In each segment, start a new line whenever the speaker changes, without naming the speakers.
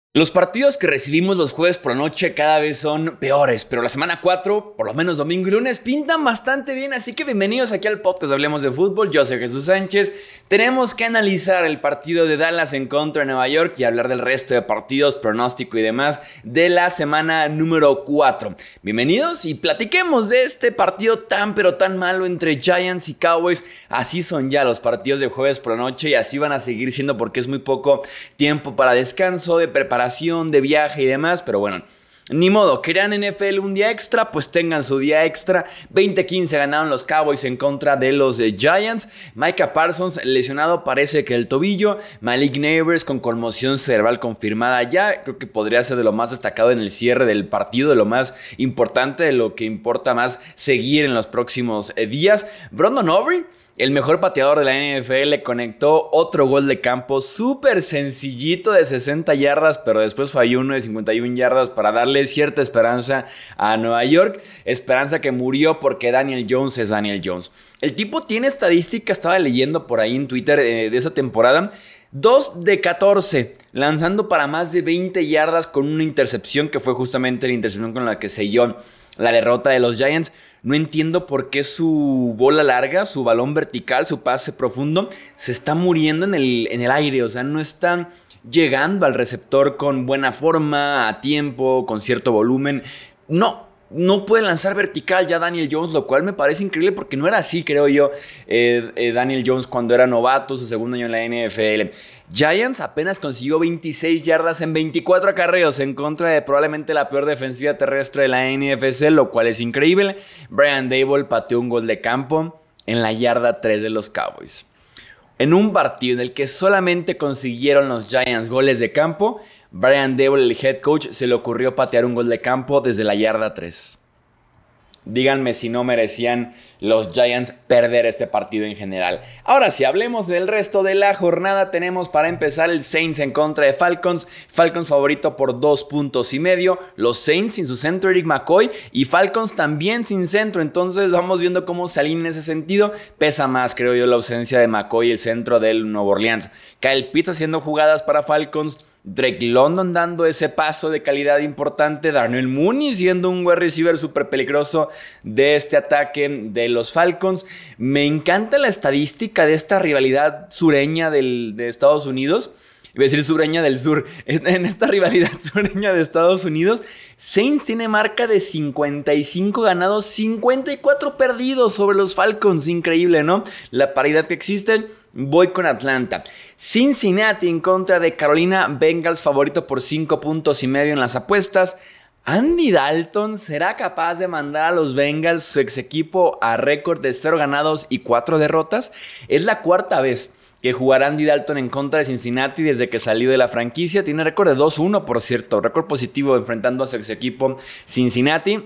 Los partidos que recibimos los jueves por la noche cada vez son peores, pero la semana 4, por lo menos domingo y lunes, pintan bastante bien, así que bienvenidos aquí al podcast de Hablemos de Fútbol. Yo soy Jesús Sánchez. Tenemos que analizar el partido de Dallas en contra de Nueva York y hablar del resto de partidos, pronóstico y demás de la semana número 4. Bienvenidos y platiquemos de este partido tan pero tan malo entre Giants y Cowboys. Así son ya los partidos de jueves por la noche y así van a seguir siendo porque es muy poco tiempo para descanso, de preparación, de viaje y demás, pero bueno, ni modo. ¿Querían NFL un día extra? Pues tengan su día extra. 20-15 ganaron los Cowboys en contra de los Giants. Micah Parsons lesionado, parece que el tobillo. Malik Neighbors con conmoción cerebral confirmada ya. Creo que podría ser de lo más destacado en el cierre del partido, de lo más importante, de lo que importa más seguir en los próximos días. Brandon Aubrey, el mejor pateador de la NFL, conectó otro gol de campo súper sencillito de 60 yardas, pero después falló uno de 51 yardas para darle cierta esperanza a Nueva York. Esperanza que murió porque Daniel Jones es Daniel Jones. El tipo tiene estadística, estaba leyendo por ahí en Twitter de esa temporada. 2 de 14, lanzando para más de 20 yardas con una intercepción que fue justamente la intercepción con la que selló la derrota de los Giants. No entiendo por qué su bola larga, su balón vertical, su pase profundo se está muriendo en el aire. O sea, no está llegando al receptor con buena forma, a tiempo, con cierto volumen. No puede lanzar vertical ya Daniel Jones, lo cual me parece increíble porque no era así, creo yo, Daniel Jones cuando era novato, su segundo año en la NFL. Giants apenas consiguió 26 yardas en 24 acarreos en contra de probablemente la peor defensiva terrestre de la NFC, lo cual es increíble. Brian Daboll pateó un gol de campo en la yarda 3 de los Cowboys. En un partido en el que solamente consiguieron los Giants goles de campo, Brian Daboll, el head coach, se le ocurrió patear un gol de campo desde la yarda 3. Díganme si no merecían los Giants perder este partido en general. Ahora, si hablemos del resto de la jornada, tenemos para empezar el Saints en contra de Falcons. Falcons favorito por 2.5 puntos. Los Saints sin su centro Eric McCoy y Falcons también sin centro. Entonces vamos viendo cómo se alinea en ese sentido. Pesa más, creo yo, la ausencia de McCoy, el centro del Nueva Orleans. Kyle Pitts haciendo jugadas para Falcons. Drake London dando ese paso de calidad importante. Darnell Mooney siendo un wide receiver súper peligroso de este ataque de los Falcons. Me encanta la estadística de esta rivalidad sureña de Estados Unidos. Iba a decir sureña del sur. En esta rivalidad sureña de Estados Unidos, Saints tiene marca de 55 ganados, 54 perdidos sobre los Falcons. Increíble, ¿no? La paridad que existe. Voy con Atlanta. Cincinnati en contra de Carolina. Bengals favorito por 5.5 puntos en las apuestas. Andy Dalton será capaz de mandar a los Bengals, su ex equipo, a récord de 0 ganados y 4 derrotas. Es la cuarta vez que jugará Andy Dalton en contra de Cincinnati desde que salió de la franquicia. Tiene récord de 2-1, por cierto. Récord positivo enfrentando a su ex equipo Cincinnati.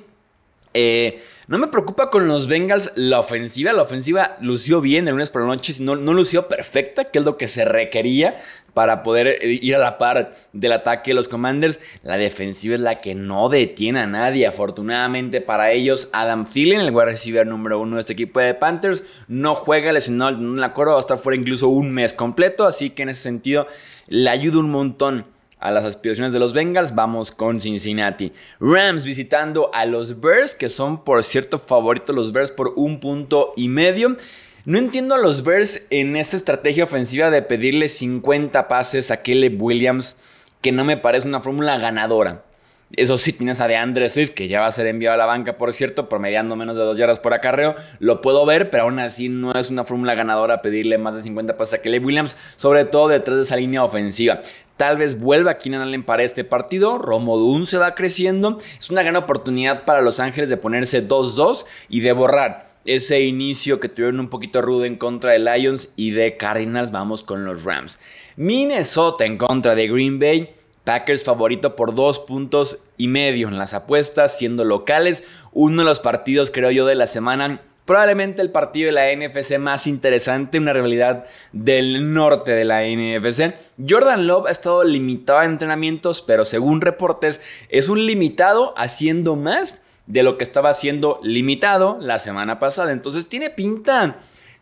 No me preocupa con los Bengals la ofensiva. La ofensiva lució bien el lunes por la noche. No lució perfecta, que es lo que se requería para poder ir a la par del ataque de los Commanders. La defensiva es la que no detiene a nadie. Afortunadamente para ellos, Adam Thielen, el wide receiver número 1 de este equipo de Panthers, no juega lesionado en la curva. Va a estar fuera incluso un mes completo. Así que en ese sentido le ayuda un montón a las aspiraciones de los Bengals. Vamos con Cincinnati. Rams visitando a los Bears, que son por cierto favoritos los Bears por 1.5 puntos. No entiendo a los Bears en esta estrategia ofensiva de pedirle 50 pases a Caleb Williams, que no me parece una fórmula ganadora. Eso sí, tienes a DeAndre Swift, que ya va a ser enviado a la banca, por cierto, promediando menos de 2 yardas por acarreo. Lo puedo ver, pero aún así no es una fórmula ganadora pedirle más de 50 pases a Caleb Williams, sobre todo detrás de esa línea ofensiva. Tal vez vuelva Keenan Allen para este partido. Rome Odunze se va creciendo. Es una gran oportunidad para Los Ángeles de ponerse 2-2 y de borrar ese inicio que tuvieron un poquito rudo en contra de Lions y de Cardinals. Vamos con los Rams. Minnesota en contra de Green Bay. Packers favorito por 2.5 puntos en las apuestas, siendo locales. Uno de los partidos, creo yo, de la semana. Probablemente el partido de la NFC más interesante, una rivalidad del norte de la NFC. Jordan Love ha estado limitado a entrenamientos, pero según reportes es un limitado haciendo más de lo que estaba haciendo limitado la semana pasada. Entonces tiene pinta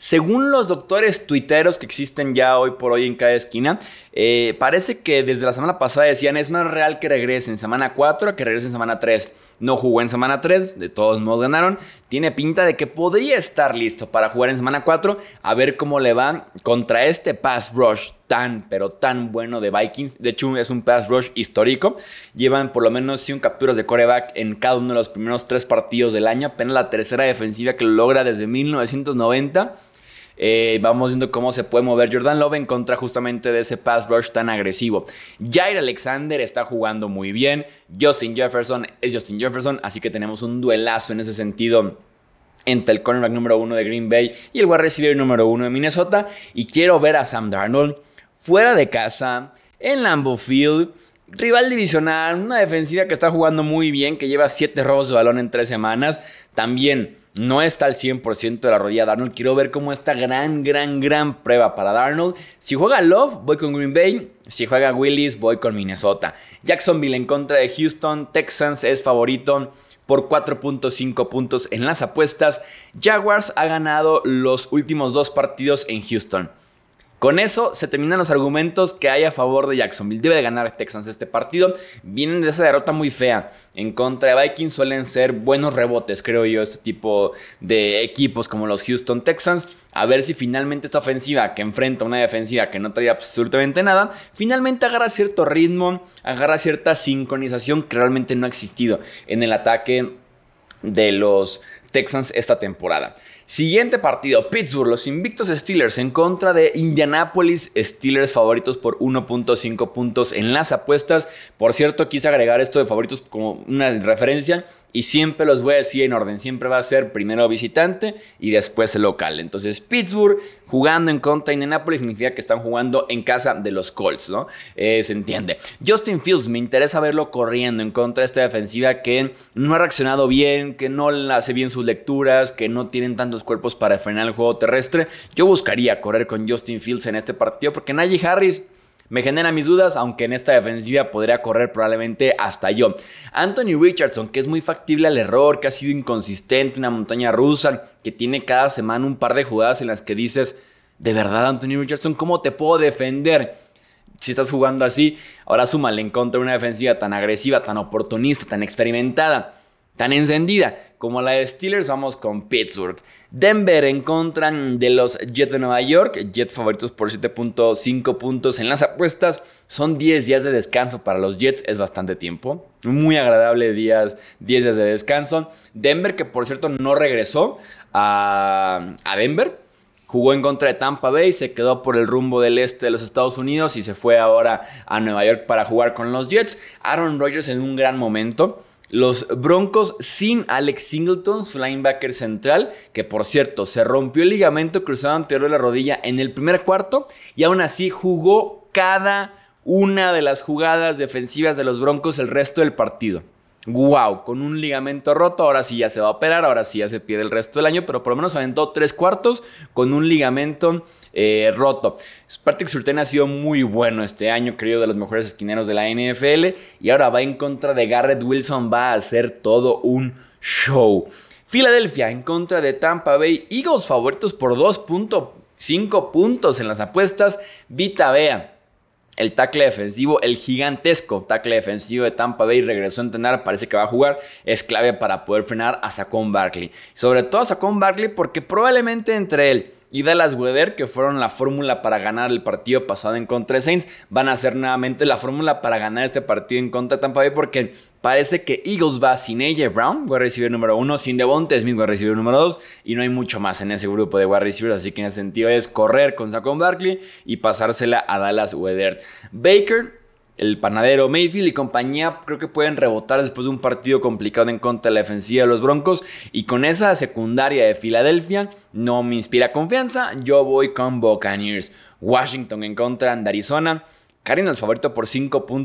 Según los doctores tuiteros que existen ya hoy por hoy en cada esquina, parece que desde la semana pasada decían es más real que regrese en semana 4 a que regrese en semana 3. No jugó en semana 3, de todos modos ganaron. Tiene pinta de que podría estar listo para jugar en semana 4. A ver cómo le va contra este pass rush pero tan bueno de Vikings. De hecho, es un pass rush histórico. Llevan por lo menos 100 capturas de quarterback en cada uno de los primeros 3 partidos del año. Apenas la tercera defensiva que lo logra desde 1990. Vamos viendo cómo se puede mover Jordan Love en contra justamente de ese pass rush tan agresivo. Jair Alexander está jugando muy bien. Justin Jefferson es Justin Jefferson. Así que tenemos un duelazo en ese sentido entre el cornerback número 1 de Green Bay y el wide receiver número 1 de Minnesota. Y quiero ver a Sam Darnold fuera de casa, en Lambeau Field, rival divisional, una defensiva que está jugando muy bien, que lleva 7 robos de balón en 3 semanas. También no está al 100% de la rodilla Darnold. Quiero ver cómo esta gran prueba para Darnold. Si juega Love, voy con Green Bay. Si juega Willis, voy con Minnesota. Jacksonville en contra de Houston. Texans es favorito por 4.5 puntos en las apuestas. Jaguars ha ganado los últimos 2 partidos en Houston. Con eso se terminan los argumentos que hay a favor de Jacksonville. Debe de ganar Texans este partido. Vienen de esa derrota muy fea. En contra de Vikings suelen ser buenos rebotes, creo yo, este tipo de equipos como los Houston Texans. A ver si finalmente esta ofensiva que enfrenta una defensiva que no trae absolutamente nada, finalmente agarra cierto ritmo, agarra cierta sincronización que realmente no ha existido en el ataque de los Texans esta temporada. Siguiente partido, Pittsburgh, los invictos Steelers en contra de Indianapolis. Steelers favoritos por 1.5 puntos en las apuestas. Por cierto, quise agregar esto de favoritos como una referencia y siempre los voy a decir en orden. Siempre va a ser primero visitante y después el local. Entonces Pittsburgh jugando en contra de Indianapolis significa que están jugando en casa de los Colts, ¿no? Se entiende. Justin Fields, me interesa verlo corriendo en contra de esta defensiva que no ha reaccionado bien, que no hace bien sus lecturas, que no tienen tantos cuerpos para frenar el juego terrestre. Yo buscaría correr con Justin Fields en este partido porque Najee Harris me genera mis dudas, aunque en esta defensiva podría correr probablemente hasta yo. Anthony Richardson, que es muy factible al error, que ha sido inconsistente, una montaña rusa, que tiene cada semana un par de jugadas en las que dices, de verdad Anthony Richardson, ¿cómo te puedo defender si estás jugando así? Ahora súmale en contra de una defensiva tan agresiva, tan oportunista, tan experimentada, tan encendida como la de Steelers. Vamos con Pittsburgh. Denver en contra de los Jets de Nueva York. Jets favoritos por 7.5 puntos en las apuestas. Son 10 días de descanso para los Jets. Es bastante tiempo. Muy agradable 10 días de descanso. Denver, que por cierto no regresó a Denver. Jugó en contra de Tampa Bay, se quedó por el rumbo del este de los Estados Unidos y se fue ahora a Nueva York para jugar con los Jets. Aaron Rodgers en un gran momento. Los Broncos sin Alex Singleton, su linebacker central, que por cierto se rompió el ligamento cruzado anterior de la rodilla en el primer cuarto y aún así jugó cada una de las jugadas defensivas de los Broncos el resto del partido. Wow, con un ligamento roto, ahora sí ya se va a operar, ahora sí ya se pierde el resto del año, pero por lo menos aventó 3 cuartos con un ligamento roto. Patrick Surtain ha sido muy bueno este año, creo de los mejores esquineros de la NFL, y ahora va en contra de Garrett Wilson, va a hacer todo un show. Filadelfia en contra de Tampa Bay, Eagles favoritos por 2.5 puntos en las apuestas. Vita Vea, el tackle defensivo, el gigantesco tackle defensivo de Tampa Bay, regresó a entrenar, parece que va a jugar, es clave para poder frenar a Saquon Barkley. Sobre todo a Saquon Barkley porque probablemente entre él y Dallas Goedert, que fueron la fórmula para ganar el partido pasado en contra de Saints, van a ser nuevamente la fórmula para ganar este partido en contra de Tampa Bay, porque parece que Eagles va sin AJ Brown, wide receiver número 1, sin Devonta Smith, wide receiver número 2, y no hay mucho más en ese grupo de wide receivers, así que en ese sentido es correr con Saquon Barkley y pasársela a Dallas Goedert. Baker, el panadero, Mayfield y compañía creo que pueden rebotar después de un partido complicado en contra de la defensiva de los Broncos, y con esa secundaria de Filadelfia no me inspira confianza. Yo voy con Buccaneers. Washington en contra de Arizona. Cardinals favorito por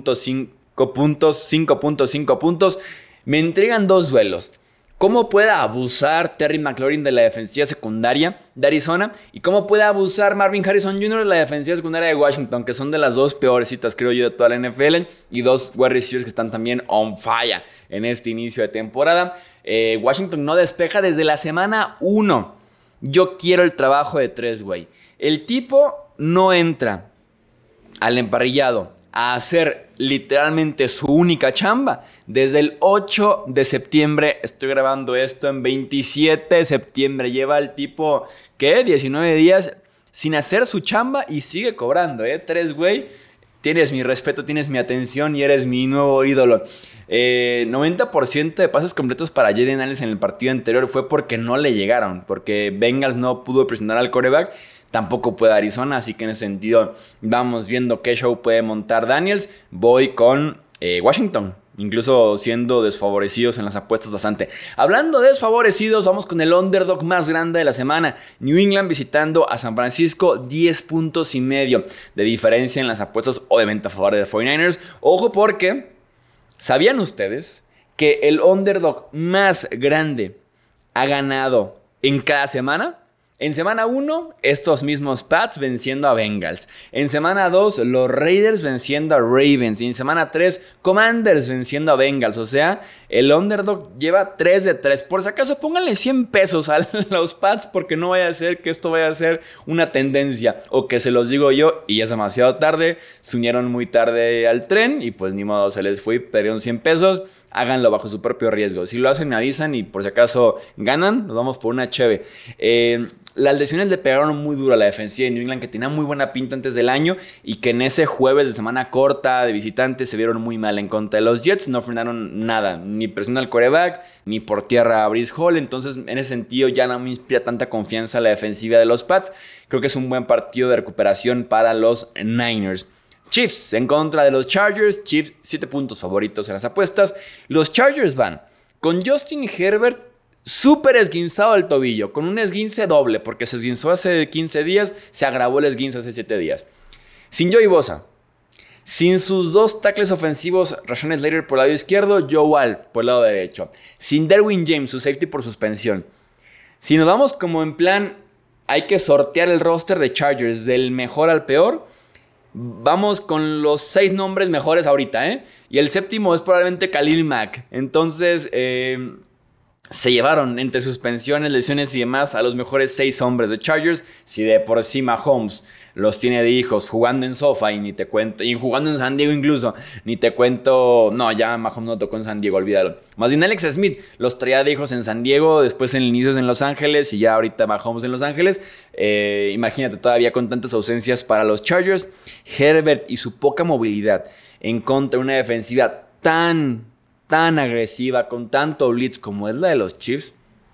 5.5 puntos. Me intrigan 2 duelos. ¿Cómo puede abusar Terry McLaurin de la defensiva secundaria de Arizona? ¿Y cómo puede abusar Marvin Harrison Jr. de la defensiva secundaria de Washington? Que son de las 2 peorcitas, creo yo, de toda la NFL. Y 2 wide receivers que están también on fire en este inicio de temporada. Washington no despeja desde la semana 1. Yo quiero el trabajo de 3, güey. El tipo no entra al emparrillado a hacer literalmente su única chamba. Desde el 8 de septiembre, estoy grabando esto en 27 de septiembre. Lleva el tipo, ¿qué? 19 días sin hacer su chamba y sigue cobrando, 3, güey. Tienes mi respeto, tienes mi atención y eres mi nuevo ídolo. 90% de pases completos para Jaden Daniels en el partido anterior fue porque no le llegaron. Porque Bengals no pudo presionar al quarterback. Tampoco puede Arizona. Así que en ese sentido vamos viendo qué show puede montar Daniels. Voy con Washington. Incluso siendo desfavorecidos en las apuestas bastante. Hablando de desfavorecidos, vamos con el underdog más grande de la semana. New England visitando a San Francisco, 10 puntos y medio de diferencia en las apuestas, obviamente a favor de 49ers. Ojo porque, ¿sabían ustedes que el underdog más grande ha ganado en cada semana? En semana 1, estos mismos Pats venciendo a Bengals. En semana 2, los Raiders venciendo a Ravens. Y en semana 3, Commanders venciendo a Bengals. O sea, el underdog lleva 3 de 3. Por si acaso, pónganle 100 pesos a los Pats porque no vaya a ser que esto vaya a ser una tendencia. O que se los digo yo y es demasiado tarde. Se unieron muy tarde al tren y pues ni modo, se les fue, perdieron 100 pesos. Háganlo bajo su propio riesgo. Si lo hacen, me avisan y por si acaso ganan, nos vamos por una cheve. Las lesiones le pegaron muy duro a la defensiva de New England, que tenía muy buena pinta antes del año y que en ese jueves de semana corta de visitantes se vieron muy mal en contra de los Jets. No frenaron nada, ni presión al quarterback, ni por tierra a Breece Hall. Entonces, en ese sentido, ya no me inspira tanta confianza la defensiva de los Pats. Creo que es un buen partido de recuperación para los Niners. Chiefs en contra de los Chargers. Chiefs 7 puntos favoritos en las apuestas. Los Chargers van con Justin Herbert súper esguinzado el tobillo, con un esguince doble, porque se esguinzó hace 15 días, se agravó el esguince hace 7 días. Sin Joey Bosa, sin sus 2 tackles ofensivos, Rashawn Slater por el lado izquierdo, Joe Alt por el lado derecho. Sin Derwin James, su safety por suspensión. Si nos vamos como en plan, hay que sortear el roster de Chargers del mejor al peor. Vamos con los 6 nombres mejores ahorita, Y el séptimo es probablemente Khalil Mack. Entonces, se llevaron entre suspensiones, lesiones y demás a los mejores 6 hombres de Chargers. Si de por sí Mahomes los tiene de hijos jugando en SoFi, ni te cuento, y jugando en San Diego incluso, ni te cuento, no, ya Mahomes no tocó en San Diego, olvídalo. Más bien Alex Smith los traía de hijos en San Diego, después en el inicio en Los Ángeles y ya ahorita Mahomes en Los Ángeles. Imagínate todavía con tantas ausencias para los Chargers. Herbert y su poca movilidad en contra de una defensiva tan agresiva, con tanto blitz como es la de los Chiefs.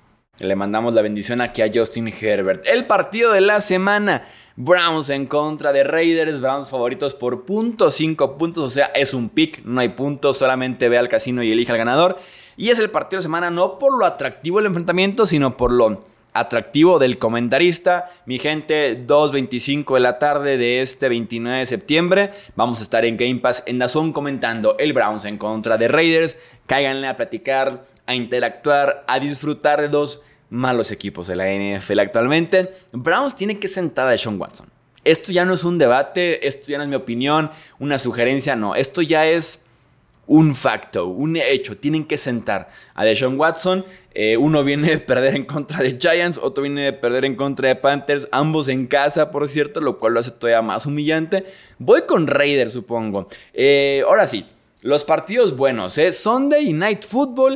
Le mandamos la bendición aquí a Justin Herbert. El partido de la semana, Browns en contra de Raiders. Browns favoritos por 0.5 puntos, o sea, es un pick, no hay puntos, solamente ve al casino y elige al ganador. Y es el partido de semana no por lo atractivo del enfrentamiento, sino por lo atractivo del comentarista. Mi gente, 2:25 de la tarde de este 29 de septiembre. Vamos a estar en Game Pass en DAZN comentando el Browns en contra de Raiders. Cáiganle a platicar, a interactuar, a disfrutar de 2 malos equipos de la NFL actualmente. Browns tiene que sentar a Deshaun Watson. Esto ya no es un debate, esto ya no es mi opinión, una sugerencia, no. Esto ya es un facto, un hecho. Tienen que sentar a Deshaun Watson. Uno viene de perder en contra de Giants, otro viene de perder en contra de Panthers, ambos en casa, por cierto, lo cual lo hace todavía más humillante. Voy con Raiders, supongo. Ahora sí, los partidos buenos, Sunday Night Football,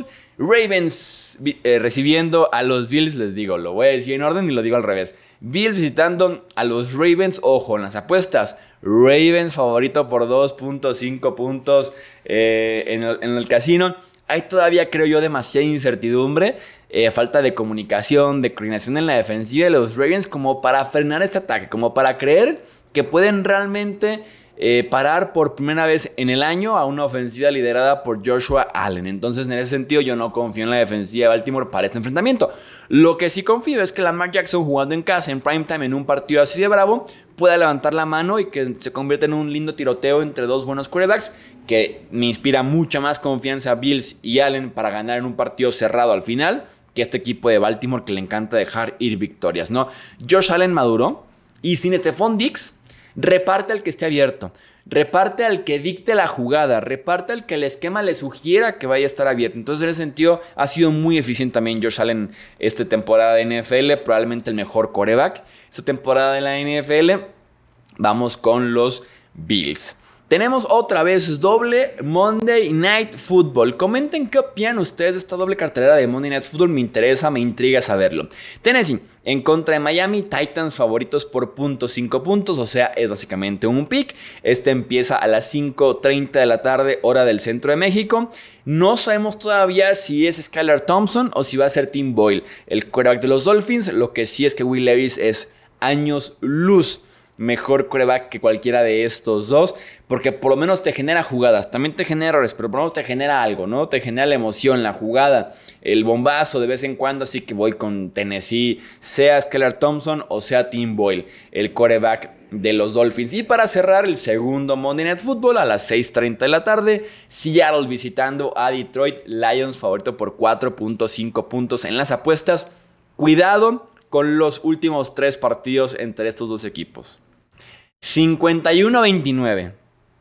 Ravens recibiendo a los Bills, les digo, lo voy a decir en orden y lo digo al revés. Bills visitando a los Ravens, ojo, en las apuestas, Ravens favorito por 2.5 puntos en el casino. Hay todavía, creo yo, demasiada incertidumbre, falta de comunicación, de coordinación en la defensiva de los Ravens como para frenar este ataque, como para creer que pueden realmente parar por primera vez en el año a una ofensiva liderada por Joshua Allen. Entonces, en ese sentido, yo no confío en la defensiva de Baltimore para este enfrentamiento. Lo que sí confío es que Lamar Jackson, jugando en casa, en primetime, en un partido así de bravo, pueda levantar la mano y que se convierta en un lindo tiroteo entre 2 buenos quarterbacks, que me inspira mucha más confianza a Bills y Allen para ganar en un partido cerrado al final, que este equipo de Baltimore que le encanta dejar ir victorias, ¿no? Josh Allen maduró y sin Stephon Diggs reparte al que esté abierto, reparte al que dicte la jugada, reparte al que el esquema le sugiera que vaya a estar abierto. Entonces, en ese sentido, ha sido muy eficiente también Josh Allen esta temporada de NFL, probablemente el mejor quarterback esta temporada de la NFL. Vamos con los Bills. Tenemos otra vez doble Monday Night Football. Comenten qué opinan ustedes de esta doble cartelera de Monday Night Football. Me interesa, me intriga saberlo. Tennessee en contra de Miami. Titans favoritos por 5 puntos. O sea, es básicamente un pick. Este empieza a las 5:30 de la tarde, hora del centro de México. No sabemos todavía si es Skylar Thompson o si va a ser Tim Boyle, el quarterback de los Dolphins. Lo que sí es que Will Levis es años luz mejor quarterback que cualquiera de estos dos, porque por lo menos te genera jugadas, también te genera errores, pero por lo menos te genera algo, ¿no? Te genera la emoción, la jugada, el bombazo de vez en cuando, así que voy con Tennessee, sea Skylar Thompson o sea Tim Boyle, el quarterback de los Dolphins. Y para cerrar el segundo Monday Night Football a las 6:30 de la tarde, Seattle visitando a Detroit Lions, favorito por 4.5 puntos en las apuestas. Cuidado con los últimos 3 partidos entre estos dos equipos. 51-29,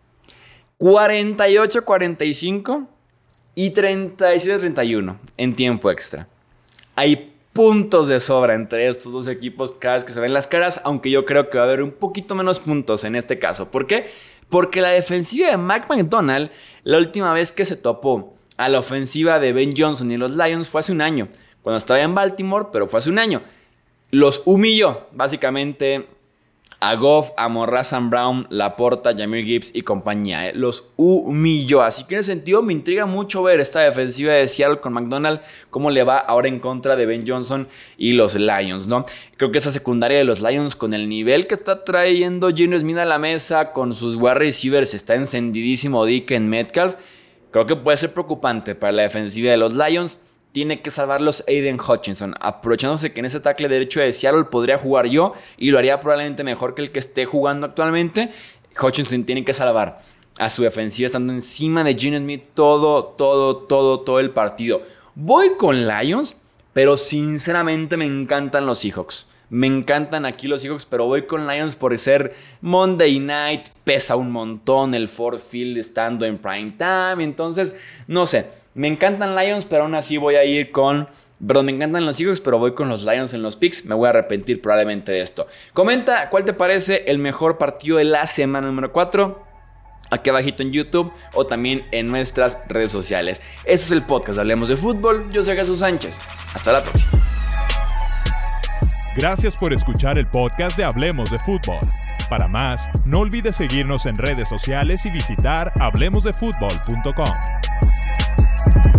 48-45 y 37-31 en tiempo extra. Hay puntos de sobra entre estos dos equipos cada vez que se ven las caras, aunque yo creo que va a haber un poquito menos puntos en este caso. ¿Por qué? Porque la defensiva de Mike Macdonald, la última vez que se topó a la ofensiva de Ben Johnson y los Lions fue hace un año, cuando estaba en Baltimore, pero fue hace un año. Los humilló, básicamente, a Goff, a Morrazan Brown, Laporta, Jahmyr Gibbs y compañía. Los humilló. Así que en ese sentido me intriga mucho ver esta defensiva de Seattle con Macdonald, cómo le va ahora en contra de Ben Johnson y los Lions, ¿no? Creo que esa secundaria de los Lions, con el nivel que está trayendo Geno Smith a la mesa, con sus wide receivers, está encendidísimo DK Metcalf. Creo que puede ser preocupante para la defensiva de los Lions. Tiene que salvarlos Aiden Hutchinson, aprovechándose que en ese tackle derecho de Seattle podría jugar yo y lo haría probablemente mejor que el que esté jugando actualmente. Hutchinson tiene que salvar a su defensiva estando encima de Geno Smith todo el partido. Voy con Lions, pero sinceramente me encantan los Seahawks. Me encantan aquí los Seahawks, pero voy con Lions por ser Monday Night. Pesa un montón el Ford Field estando en prime time. Entonces, no sé. Me encantan Lions, pero aún así voy a ir con... Perdón, me encantan los Seahawks, pero voy con los Lions en los picks. Me voy a arrepentir probablemente de esto. Comenta cuál te parece el mejor partido de la semana número 4. Aquí abajito en YouTube o también en nuestras redes sociales. Eso es el podcast Hablemos de Fútbol. Yo soy Jesús Sánchez. Hasta la próxima.
Gracias por escuchar el podcast de Hablemos de Fútbol. Para más, no olvides seguirnos en redes sociales y visitar hablemosdefutbol.com.